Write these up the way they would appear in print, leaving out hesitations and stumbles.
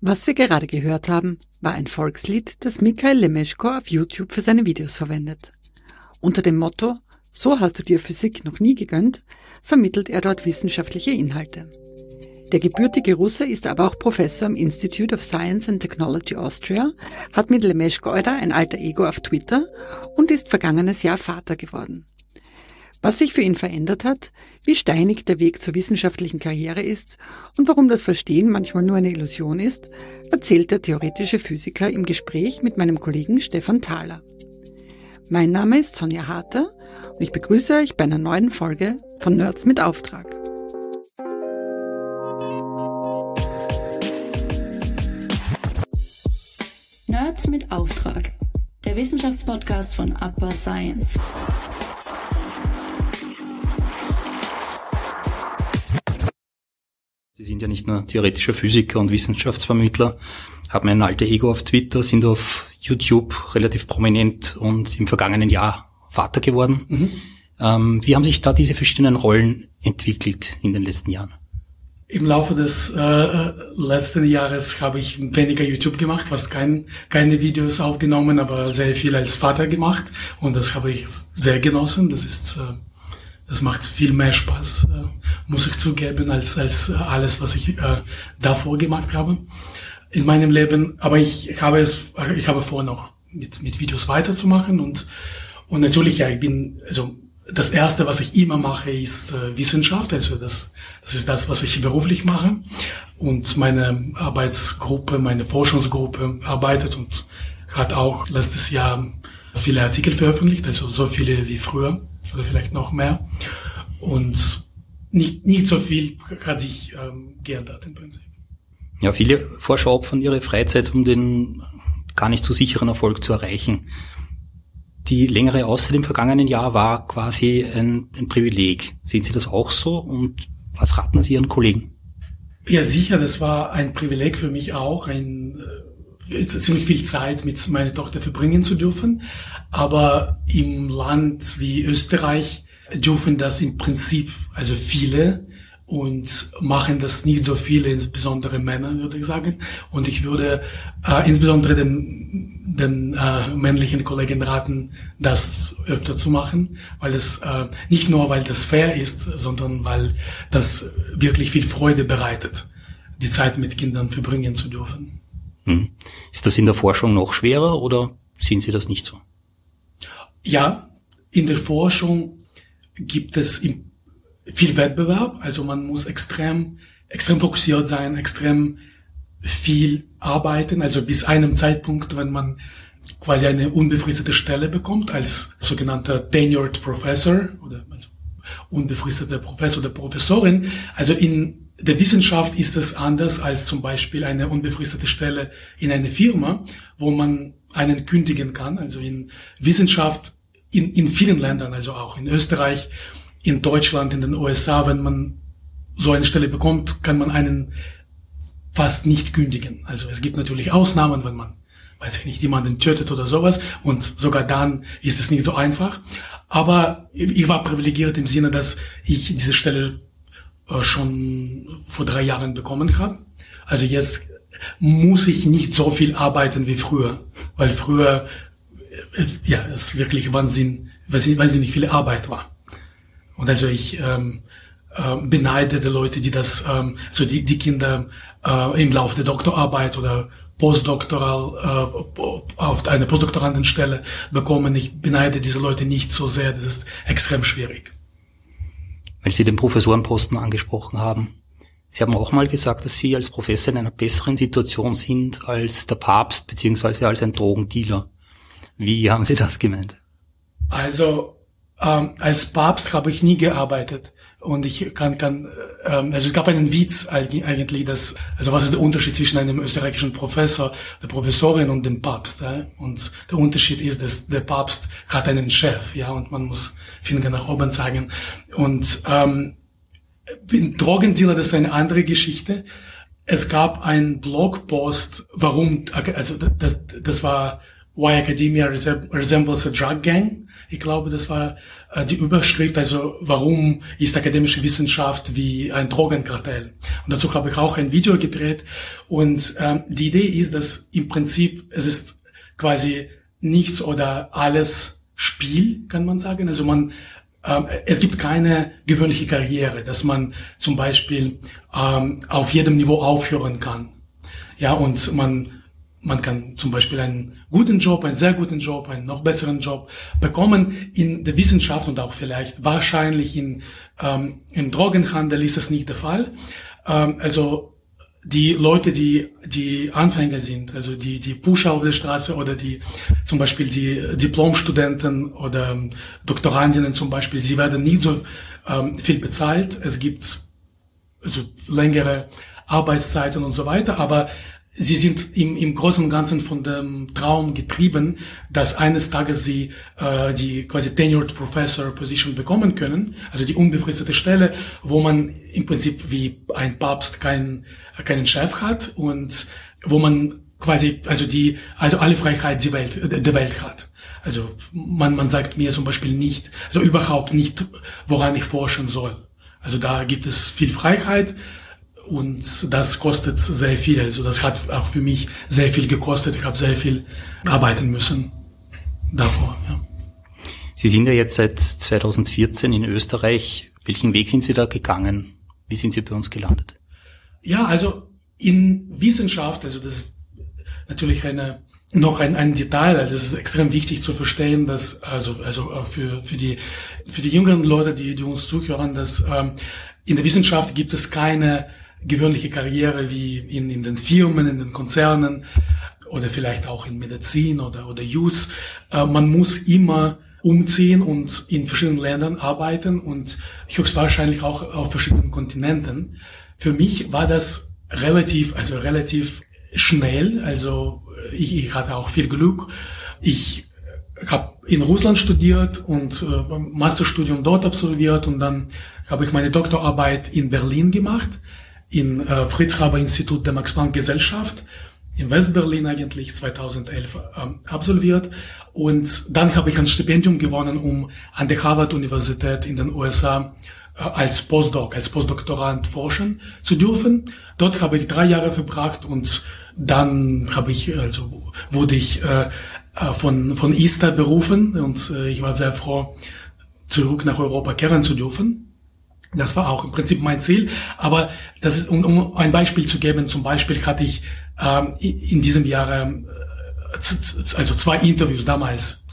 Was wir gerade gehört haben, war ein Volkslied, das Mikhail Lemeschko auf YouTube für seine Videos verwendet. Unter dem Motto »So hast du dir Physik noch nie gegönnt« vermittelt er dort wissenschaftliche Inhalte. Der gebürtige Russe ist aber auch Professor am Institute of Science and Technology Austria, hat mit Lemeschko-Euda ein alter Ego auf Twitter und ist vergangenes Jahr Vater geworden. Was sich für ihn verändert hat, wie steinig der Weg zur wissenschaftlichen Karriere ist und warum das Verstehen manchmal nur eine Illusion ist, erzählt der theoretische Physiker im Gespräch mit meinem Kollegen Stefan Thaler. Mein Name ist Sonja Harter und ich begrüße euch bei einer neuen Folge von Nerds mit Auftrag. Nerds mit Auftrag, der Wissenschaftspodcast von Upper Science. Sie sind ja nicht nur theoretischer Physiker und Wissenschaftsvermittler, haben ein alter Ego auf Twitter, sind auf YouTube relativ prominent und im vergangenen Jahr Vater geworden. Wie haben sich da diese verschiedenen Rollen entwickelt in den letzten Jahren? Im Laufe des letzten Jahres habe ich weniger YouTube gemacht, fast keine Videos aufgenommen, aber sehr viel als Vater gemacht und das habe ich sehr genossen. Das macht viel mehr Spaß, muss ich zugeben, als alles, was ich davor gemacht habe in meinem Leben. Aber ich habe vor, noch mit Videos weiterzumachen und natürlich, ja, das erste, was ich immer mache, ist Wissenschaft. Also das ist das, was ich beruflich mache. Und meine Arbeitsgruppe, meine Forschungsgruppe arbeitet und hat auch letztes Jahr viele Artikel veröffentlicht, also so viele wie früher oder vielleicht noch mehr. Und nicht so viel hat sich geändert im Prinzip. Ja, viele Forscher opfern ihre Freizeit, um den gar nicht so sicheren Erfolg zu erreichen. Die längere Auszeit im vergangenen Jahr war quasi ein Privileg. Sehen Sie das auch so? Und was raten Sie Ihren Kollegen? Ja, sicher, das war ein Privileg für mich auch, ziemlich viel Zeit mit meiner Tochter verbringen zu dürfen. Aber im Land wie Österreich dürfen das im Prinzip also viele und machen das nicht so viele, insbesondere Männer, würde ich sagen. Und ich würde insbesondere den männlichen Kollegen raten, das öfter zu machen, weil das nicht nur, weil das fair ist, sondern weil das wirklich viel Freude bereitet, die Zeit mit Kindern verbringen zu dürfen. Ist das in der Forschung noch schwerer oder sehen Sie das nicht so? Ja, in der Forschung gibt es viel Wettbewerb, also man muss extrem fokussiert sein, extrem viel arbeiten, also bis einem Zeitpunkt, wenn man quasi eine unbefristete Stelle bekommt als sogenannter Tenured Professor oder also unbefristeter Professor oder Professorin. Also in der Wissenschaft ist es anders als zum Beispiel eine unbefristete Stelle in einer Firma, wo man einen kündigen kann. Also in Wissenschaft in vielen Ländern, also auch in Österreich, in Deutschland, in den USA, wenn man so eine Stelle bekommt, kann man einen fast nicht kündigen. Also es gibt natürlich Ausnahmen, wenn man, weiß ich nicht, jemanden tötet oder sowas und sogar dann ist es nicht so einfach. Aber ich war privilegiert im Sinne, dass ich diese Stelle schon vor 3 Jahren bekommen habe. Also jetzt muss ich nicht so viel arbeiten wie früher, weil früher ja es wirklich wahnsinnig viel Arbeit war. Und also ich beneide die Leute, die das, so die Kinder im Laufe der Doktorarbeit oder postdoktoral auf einer Postdoktorandenstelle bekommen. Ich beneide diese Leute nicht so sehr, das ist extrem schwierig. Weil Sie den Professorenposten angesprochen haben. Sie haben auch mal gesagt, dass Sie als Professor in einer besseren Situation sind als der Papst beziehungsweise als ein Drogendealer. Wie haben Sie das gemeint? Also als Papst habe ich nie gearbeitet und ich also es gab einen Witz eigentlich, also was ist der Unterschied zwischen einem österreichischen Professor, der Professorin und dem Papst? Ja? Und der Unterschied ist, dass der Papst hat einen Chef, ja, und man muss Finger nach oben zeigen. Und Drogendealer, das ist eine andere Geschichte. Es gab einen Blogpost, warum, also das war Why Academia Resembles a Drug Gang. Ich glaube, das war die Überschrift, also warum ist akademische Wissenschaft wie ein Drogenkartell. Und dazu habe ich auch ein Video gedreht. Und die Idee ist, dass im Prinzip es ist quasi nichts oder alles Spiel, kann man sagen. Also es gibt keine gewöhnliche Karriere, dass man zum Beispiel auf jedem Niveau aufhören kann. Ja, und man kann zum Beispiel einen guten Job, einen sehr guten Job, einen noch besseren Job bekommen. In der Wissenschaft und auch vielleicht wahrscheinlich im Drogenhandel ist das nicht der Fall. Also die Leute, die Anfänger sind, also die Pusher auf der Straße oder zum Beispiel die Diplomstudenten oder Doktorandinnen zum Beispiel, sie werden nicht so viel bezahlt. Es gibt also längere Arbeitszeiten und so weiter, aber sie sind im Großen und Ganzen von dem Traum getrieben, dass eines Tages sie die quasi Tenured Professor Position bekommen können, also die unbefristete Stelle, wo man im Prinzip wie ein Papst keinen Chef hat und wo man quasi also alle Freiheit der Welt hat. Also man sagt mir zum Beispiel nicht, also überhaupt nicht, woran ich forschen soll. Also da gibt es viel Freiheit. Und das kostet sehr viel. Also das hat auch für mich sehr viel gekostet. Ich habe sehr viel arbeiten müssen davor. Ja. Sie sind ja jetzt seit 2014 in Österreich. Welchen Weg sind Sie da gegangen? Wie sind Sie bei uns gelandet? Ja, also in Wissenschaft, also das ist natürlich noch ein Detail, also das ist extrem wichtig zu verstehen, dass also auch für die jüngeren Leute, die uns zuhören, dass in der Wissenschaft gibt es keine gewöhnliche Karriere wie in den Firmen, in den Konzernen oder vielleicht auch in Medizin oder Youth. Man muss immer umziehen und in verschiedenen Ländern arbeiten und höchstwahrscheinlich auch auf verschiedenen Kontinenten. Für mich war das relativ schnell. Also ich hatte auch viel Glück. Ich habe in Russland studiert und Masterstudium dort absolviert und dann habe ich meine Doktorarbeit in Berlin gemacht, im Fritz-Haber-Institut der Max-Planck-Gesellschaft, in West-Berlin eigentlich 2011 absolviert. Und dann habe ich ein Stipendium gewonnen, um an der Harvard-Universität in den USA als Postdoktorand forschen zu dürfen. Dort habe ich 3 Jahre verbracht und dann wurde ich von ISTA berufen und ich war sehr froh, zurück nach Europa kehren zu dürfen. Das war auch im Prinzip mein Ziel, aber das ist, um ein Beispiel zu geben, zum Beispiel hatte ich in diesem Jahr also 2 Interviews damals.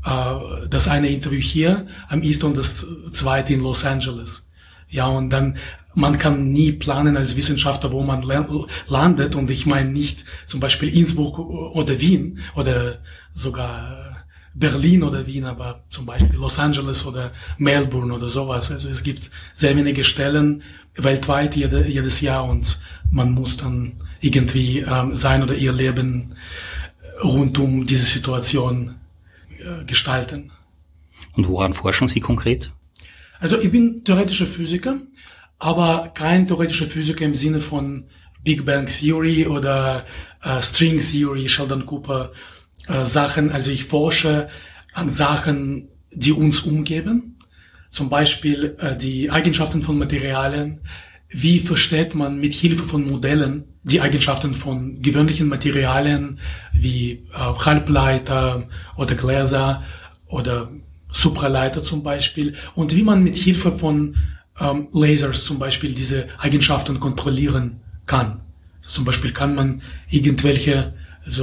Das eine Interview hier am ISTA und das zweite in Los Angeles. Ja, und dann, man kann nie planen als Wissenschaftler, wo man landet, und ich meine nicht zum Beispiel Innsbruck oder Wien oder sogar Berlin oder Wien, aber zum Beispiel Los Angeles oder Melbourne oder sowas. Also es gibt sehr wenige Stellen weltweit jedes Jahr und man muss dann irgendwie sein oder ihr Leben rund um diese Situation gestalten. Und woran forschen Sie konkret? Also ich bin theoretischer Physiker, aber kein theoretischer Physiker im Sinne von Big Bang Theory oder String Theory, Sheldon Cooper Sachen. Also ich forsche an Sachen, die uns umgeben. Zum Beispiel die Eigenschaften von Materialien. Wie versteht man mit Hilfe von Modellen die Eigenschaften von gewöhnlichen Materialien wie Halbleiter oder Gläser oder Supraleiter zum Beispiel, und wie man mit Hilfe von Lasers zum Beispiel diese Eigenschaften kontrollieren kann. Zum Beispiel kann man irgendwelche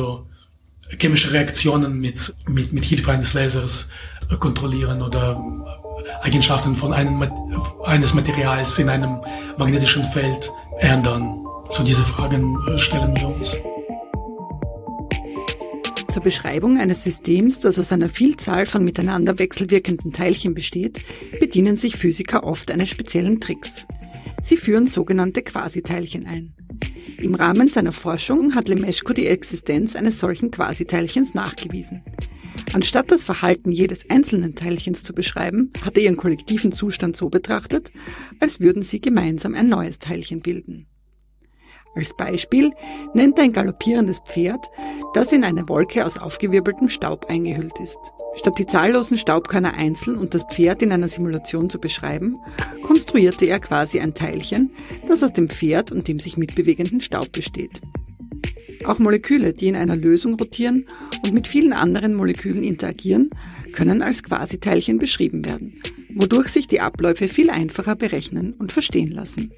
chemische Reaktionen mit Hilfe eines Lasers kontrollieren oder Eigenschaften von eines Materials in einem magnetischen Feld ändern. So diese Fragen stellen wir uns. Zur Beschreibung eines Systems, das aus einer Vielzahl von miteinander wechselwirkenden Teilchen besteht, bedienen sich Physiker oft eines speziellen Tricks. Sie führen sogenannte Quasiteilchen ein. Im Rahmen seiner Forschung hat Lemeschko die Existenz eines solchen Quasiteilchens nachgewiesen. Anstatt das Verhalten jedes einzelnen Teilchens zu beschreiben, hat er ihren kollektiven Zustand so betrachtet, als würden sie gemeinsam ein neues Teilchen bilden. Als Beispiel nennt er ein galoppierendes Pferd, das in eine Wolke aus aufgewirbeltem Staub eingehüllt ist. Statt die zahllosen Staubkörner einzeln und das Pferd in einer Simulation zu beschreiben, konstruierte er quasi ein Teilchen, das aus dem Pferd und dem sich mitbewegenden Staub besteht. Auch Moleküle, die in einer Lösung rotieren und mit vielen anderen Molekülen interagieren, können als Quasiteilchen beschrieben werden, wodurch sich die Abläufe viel einfacher berechnen und verstehen lassen.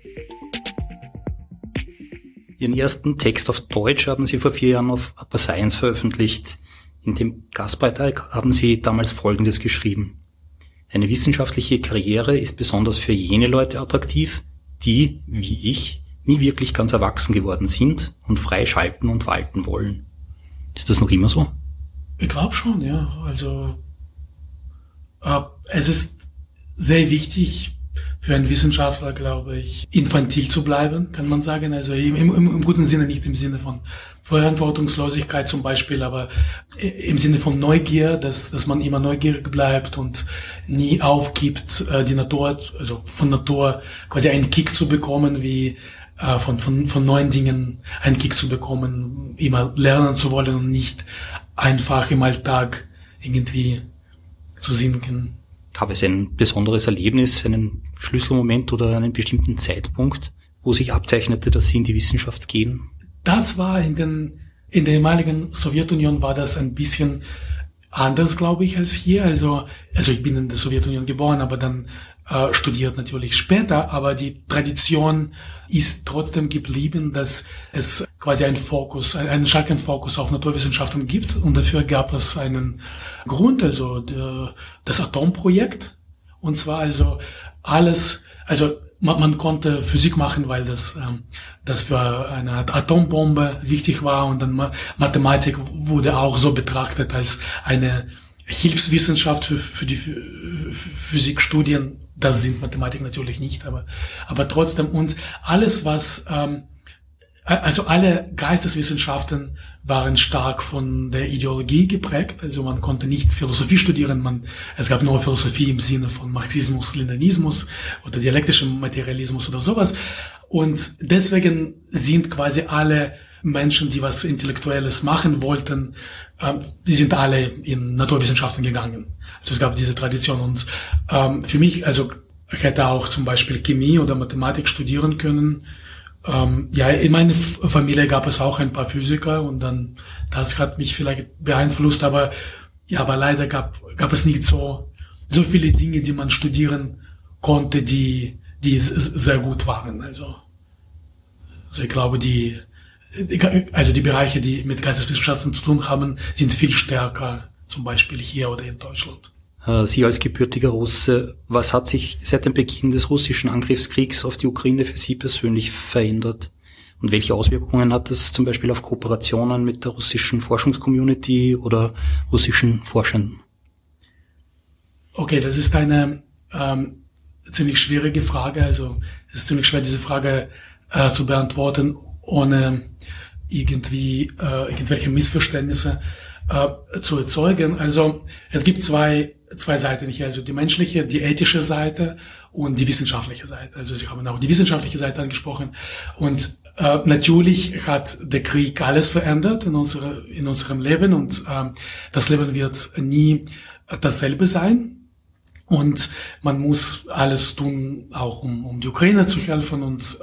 Ihren ersten Text auf Deutsch haben Sie vor 4 Jahren auf Upper Science veröffentlicht. In dem Gastbeitrag haben Sie damals Folgendes geschrieben: Eine wissenschaftliche Karriere ist besonders für jene Leute attraktiv, die, wie ich, nie wirklich ganz erwachsen geworden sind und frei schalten und walten wollen. Ist das noch immer so? Ich glaube schon, ja. Also es ist sehr wichtig für einen Wissenschaftler, glaube ich, infantil zu bleiben, kann man sagen. Also im guten Sinne, nicht im Sinne von Verantwortungslosigkeit zum Beispiel, aber im Sinne von Neugier, dass man immer neugierig bleibt und nie aufgibt, die Natur, also von Natur quasi einen Kick zu bekommen, wie von neuen Dingen einen Kick zu bekommen, immer lernen zu wollen und nicht einfach im Alltag irgendwie zu sinken. Gab es ein besonderes Erlebnis, einen Schlüsselmoment oder einen bestimmten Zeitpunkt, wo sich abzeichnete, dass Sie in die Wissenschaft gehen? Das war in der ehemaligen Sowjetunion war das ein bisschen anders, glaube ich, als hier. Also ich bin in der Sowjetunion geboren, aber dann studiert natürlich später. Aber die Tradition ist trotzdem geblieben, dass es quasi einen starken Fokus auf Naturwissenschaften gibt. Und dafür gab es einen Grund, also das Atomprojekt. Und zwar also alles, also man konnte Physik machen, weil das für eine Atombombe wichtig war, und dann Mathematik wurde auch so betrachtet als eine Hilfswissenschaft für die Physikstudien. Das sind Mathematik natürlich nicht, aber trotzdem, und alles was also alle Geisteswissenschaften waren stark von der Ideologie geprägt. Also man konnte nicht Philosophie studieren, es gab nur Philosophie im Sinne von Marxismus, Leninismus oder dialektischem Materialismus oder sowas. Und deswegen sind quasi alle Menschen, die was Intellektuelles machen wollten, die sind alle in Naturwissenschaften gegangen. Also es gab diese Tradition, und für mich, also ich hätte auch zum Beispiel Chemie oder Mathematik studieren können. Ja, in meiner Familie gab es auch ein paar Physiker, und dann das hat mich vielleicht beeinflusst, aber leider gab es nicht so viele Dinge, die man studieren konnte, die sehr gut waren. Also ich glaube, die Bereiche, die mit Geisteswissenschaften zu tun haben, sind viel stärker, zum Beispiel hier oder in Deutschland. Sie als gebürtiger Russe, was hat sich seit dem Beginn des russischen Angriffskriegs auf die Ukraine für Sie persönlich verändert? Und welche Auswirkungen hat das zum Beispiel auf Kooperationen mit der russischen Forschungscommunity oder russischen Forschern? Okay, das ist eine ziemlich schwierige Frage. Also es ist ziemlich schwer, diese Frage zu beantworten, ohne irgendwelche Missverständnisse zu erzeugen. Also es gibt zwei Seiten hier, also die menschliche, die ethische Seite und die wissenschaftliche Seite. Also Sie haben auch die wissenschaftliche Seite angesprochen, und natürlich hat der Krieg alles verändert in unserem Leben, und das Leben wird nie dasselbe sein. Und man muss alles tun, auch um die Ukraine zu helfen und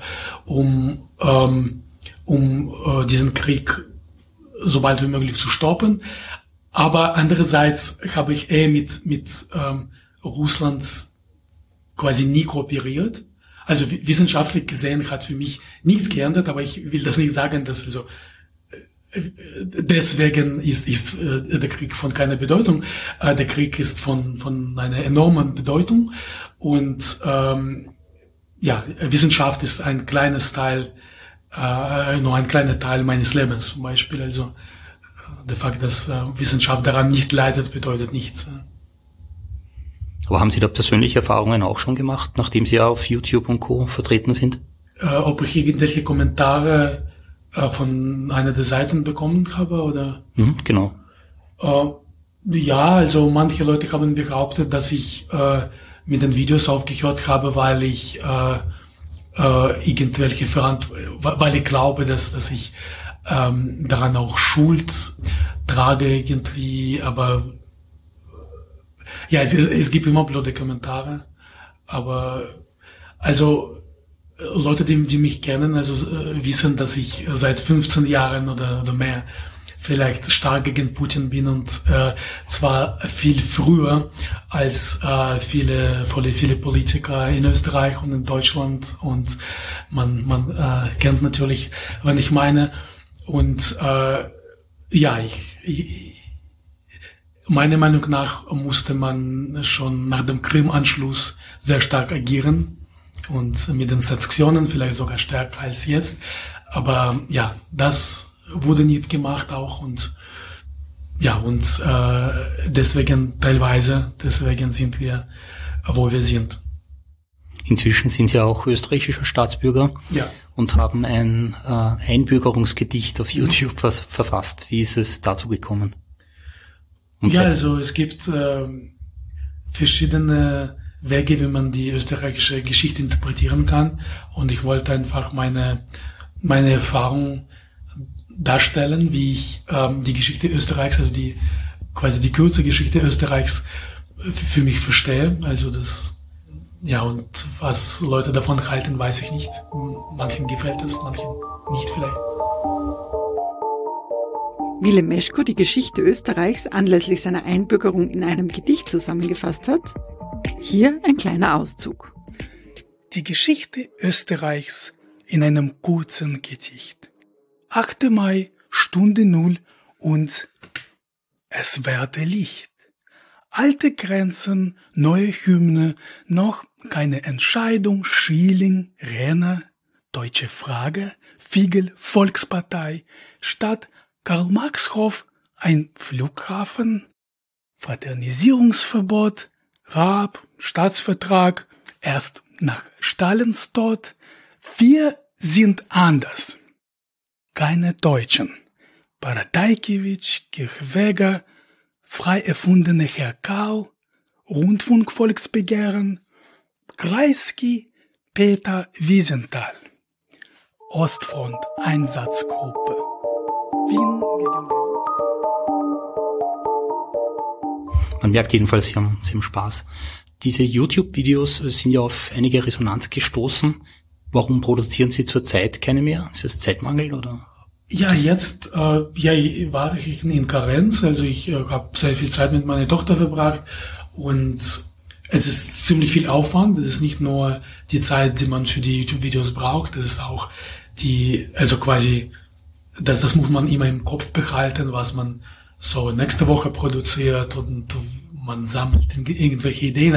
um diesen Krieg so bald wie möglich zu stoppen. Aber andererseits habe ich mit Russland quasi nie kooperiert. Also wissenschaftlich gesehen hat für mich nichts geändert, aber ich will das nicht sagen, dass also deswegen ist der Krieg von keiner Bedeutung. Der Krieg ist von einer enormen Bedeutung, und Wissenschaft ist ein kleines Teil, nur ein kleiner Teil meines Lebens zum Beispiel. Also der Fakt, dass Wissenschaft daran nicht leidet, bedeutet nichts. Aber haben Sie da persönliche Erfahrungen auch schon gemacht, nachdem Sie auf YouTube und Co. vertreten sind? Ob ich irgendwelche Kommentare von einer der Seiten bekommen habe, oder? Genau. Ja, also manche Leute haben behauptet, dass ich mit den Videos aufgehört habe, weil ich irgendwelche weil ich glaube, dass ich daran auch Schuld trage irgendwie, aber ja, es gibt immer blöde Kommentare, aber also Leute, die mich kennen, also wissen, dass ich seit 15 Jahren oder mehr vielleicht stark gegen Putin bin und zwar viel früher als viele Politiker in Österreich und in Deutschland, und man kennt natürlich, was ich meine, und ja, meiner Meinung nach musste man schon nach dem Krim-Anschluss sehr stark agieren und mit den Sanktionen vielleicht sogar stärker als jetzt, aber ja, das wurde nicht gemacht auch, und ja, und deswegen sind wir, wo wir sind. Inzwischen sind Sie auch österreichischer Staatsbürger, ja, und haben ein Einbürgerungsgedicht auf YouTube verfasst. Wie ist es dazu gekommen? Ja, also es gibt verschiedene Wege, wie man die österreichische Geschichte interpretieren kann, und ich wollte einfach meine Erfahrung darstellen, wie ich die Geschichte Österreichs, also quasi die kurze Geschichte Österreichs für mich verstehe. Also das, ja, und was Leute davon halten, weiß ich nicht. Manchen gefällt es, manchen nicht vielleicht. Wie Lemeschko die Geschichte Österreichs anlässlich seiner Einbürgerung in einem Gedicht zusammengefasst hat, hier ein kleiner Auszug. Die Geschichte Österreichs in einem kurzen Gedicht. 8. Mai, Stunde 0 und es werde Licht. Alte Grenzen, neue Hymne, noch keine Entscheidung, Schilling, Renner, Deutsche Frage, Figel, Volkspartei, Stadt Karl-Marx-Hof, ein Flughafen, Fraternisierungsverbot, Raab, Staatsvertrag, erst nach Stalins Tod, wir sind anders. Keine Deutschen. Paradajkiewicz, Kirchweger, frei erfundene Herr Kau, Rundfunkvolksbegehren, Kreisky, Peter Wiesenthal, Ostfront Einsatzgruppe, Wien gegen Berlin. Man merkt jedenfalls, Sie haben Spaß. Diese YouTube-Videos sind ja auf einige Resonanz gestoßen. Warum produzieren Sie zurzeit keine mehr? Ist das Zeitmangel oder? Ja, jetzt war ich in Karenz, also ich habe sehr viel Zeit mit meiner Tochter verbracht, und es ist ziemlich viel Aufwand. Es ist nicht nur die Zeit, die man für die YouTube-Videos braucht, es ist auch also quasi, das muss man immer im Kopf behalten, was man so nächste Woche produziert, und man sammelt irgendwelche Ideen,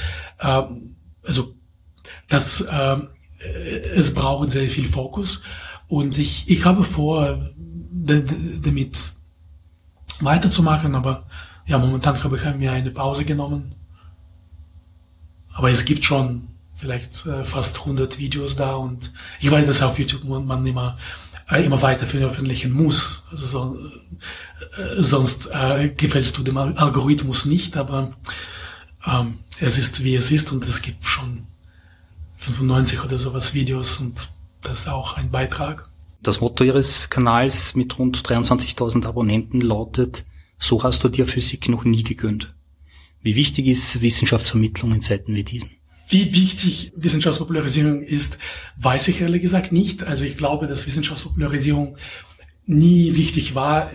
es braucht sehr viel Fokus, und ich habe vor, damit weiterzumachen, aber ja, momentan habe ich mir eine Pause genommen. Aber es gibt schon vielleicht fast 100 Videos da, und ich weiß, dass auf YouTube man immer weiter veröffentlichen muss. Also sonst gefällst du dem Algorithmus nicht, aber es ist, wie es ist, und es gibt schon 95 oder sowas Videos, und das ist auch ein Beitrag. Das Motto Ihres Kanals mit rund 23.000 Abonnenten lautet: So hast du dir Physik noch nie gegönnt. Wie wichtig ist Wissenschaftsvermittlung in Zeiten wie diesen? Wie wichtig Wissenschaftspopularisierung ist, weiß ich ehrlich gesagt nicht. Also ich glaube, dass Wissenschaftspopularisierung nie wichtig war,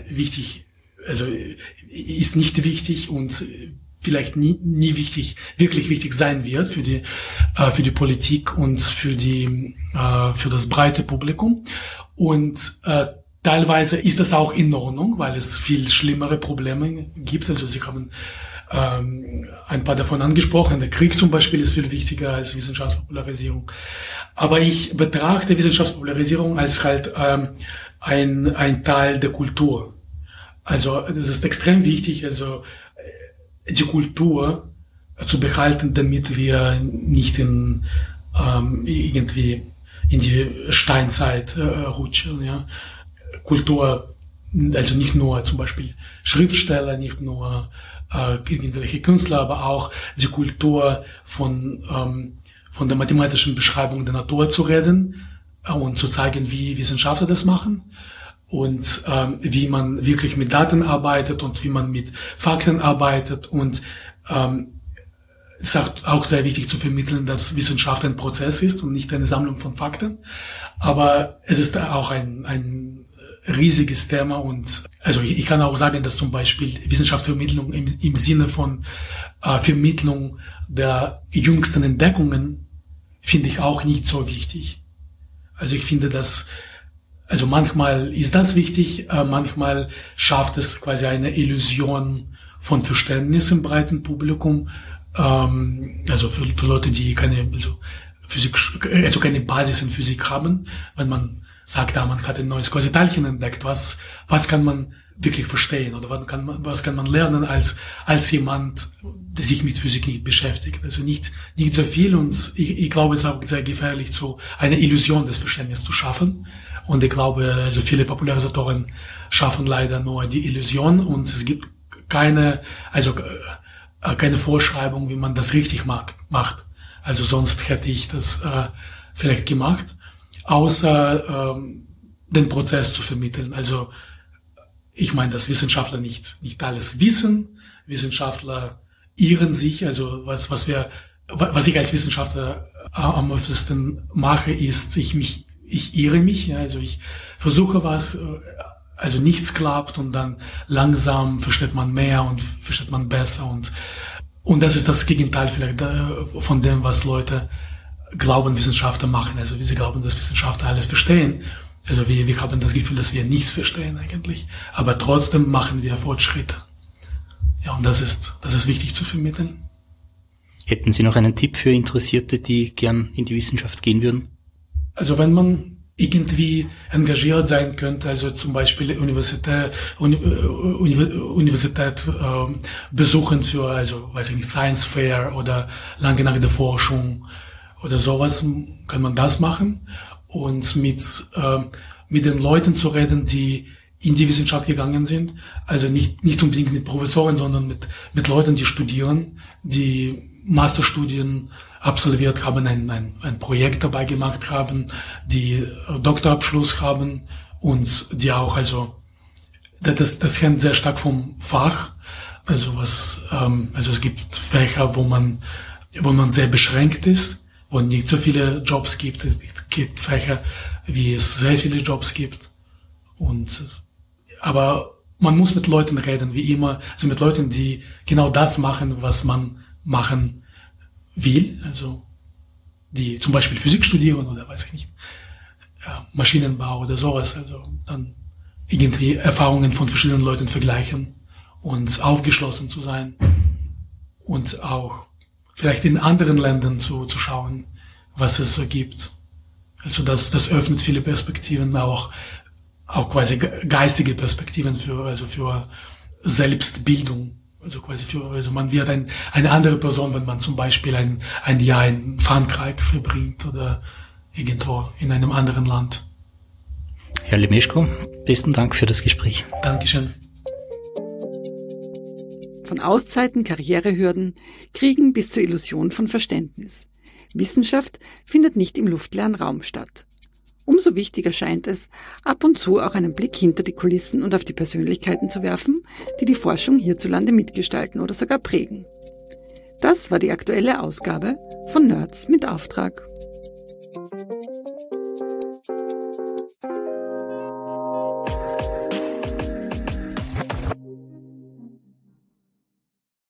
ist nicht wichtig und vielleicht nie wirklich wichtig sein wird für die Politik und für das breite Publikum. Und teilweise ist das auch in Ordnung, weil es viel schlimmere Probleme gibt. Also Sie haben ein paar davon angesprochen. Der Krieg zum Beispiel ist viel wichtiger als Wissenschaftspopularisierung. Aber ich betrachte Wissenschaftspopularisierung als halt ein Teil der Kultur. Also das ist extrem wichtig, also die Kultur zu behalten, damit wir nicht irgendwie in die Steinzeit rutschen. Ja. Kultur, also nicht nur zum Beispiel Schriftsteller, nicht nur irgendwelche Künstler, aber auch die Kultur von der mathematischen Beschreibung der Natur zu reden und zu zeigen, wie Wissenschaftler das machen und wie man wirklich mit Daten arbeitet und wie man mit Fakten arbeitet. Und es ist auch sehr wichtig zu vermitteln, dass Wissenschaft ein Prozess ist und nicht eine Sammlung von Fakten. Aber es ist auch ein riesiges Thema. Und also ich kann auch sagen, dass zum Beispiel Wissenschaftsvermittlung im Sinne von Vermittlung der jüngsten Entdeckungen finde ich auch nicht so wichtig. Also ich finde, also manchmal ist das wichtig, manchmal schafft es quasi eine Illusion von Verständnis im breiten Publikum, also für Leute, die keine Basis in Physik haben, wenn man sagt, man hat ein neues Quasiteilchen entdeckt, was kann man wirklich verstehen oder was kann man lernen als jemand, der sich mit Physik nicht beschäftigt. Also nicht so viel, und ich glaube, es ist auch sehr gefährlich, so eine Illusion des Verständnisses zu schaffen. Und ich glaube, also viele Popularisatoren schaffen leider nur die Illusion, und es gibt keine Vorschreibung, wie man das richtig macht. Also sonst hätte ich das vielleicht gemacht, außer den Prozess zu vermitteln. Also ich meine, dass Wissenschaftler nicht alles wissen. Wissenschaftler irren sich. Also was ich als Wissenschaftler am öftesten mache, ist, ich irre mich. Also ich versuche was, also nichts klappt, und dann langsam versteht man mehr und versteht man besser, und das ist das Gegenteil vielleicht von dem, was Leute glauben, Wissenschaftler machen. Also sie glauben, dass Wissenschaftler alles verstehen. Also wir haben das Gefühl, dass wir nichts verstehen eigentlich, aber trotzdem machen wir Fortschritte. Ja, und das ist wichtig zu vermitteln. Hätten Sie noch einen Tipp für Interessierte, die gern in die Wissenschaft gehen würden? Also wenn man irgendwie engagiert sein könnte, also zum Beispiel Universität besuchen für, also weiß ich nicht, Science Fair oder lange nach der Forschung oder sowas, kann man das machen. Und mit den Leuten zu reden, die in die Wissenschaft gegangen sind, also nicht unbedingt mit Professoren, sondern mit Leuten, die studieren, die Masterstudien absolviert haben, ein Projekt dabei gemacht haben, die Doktorabschluss haben, und die auch, also das hängt sehr stark vom Fach, also es gibt Fächer, wo man sehr beschränkt ist, wo nicht so viele Jobs gibt. Es gibt Fächer, wie es sehr viele Jobs gibt. Aber man muss mit Leuten reden, wie immer, also mit Leuten, die genau das machen, was man machen will, also die zum Beispiel Physik studieren oder weiß ich nicht, Maschinenbau oder sowas, also dann irgendwie Erfahrungen von verschiedenen Leuten vergleichen und aufgeschlossen zu sein und auch vielleicht in anderen Ländern zu schauen, was es so gibt. Also das öffnet viele Perspektiven, auch quasi geistige Perspektiven für Selbstbildung. Also man wird eine andere Person, wenn man zum Beispiel ein Jahr in Frankreich verbringt oder irgendwo in einem anderen Land. Herr Lemeschko, besten Dank für das Gespräch. Dankeschön. Von Auszeiten, Karrierehürden, Kriegen bis zur Illusion von Verständnis. Wissenschaft findet nicht im luftleeren Raum statt. Umso wichtiger scheint es, ab und zu auch einen Blick hinter die Kulissen und auf die Persönlichkeiten zu werfen, die die Forschung hierzulande mitgestalten oder sogar prägen. Das war die aktuelle Ausgabe von Nerds mit Auftrag.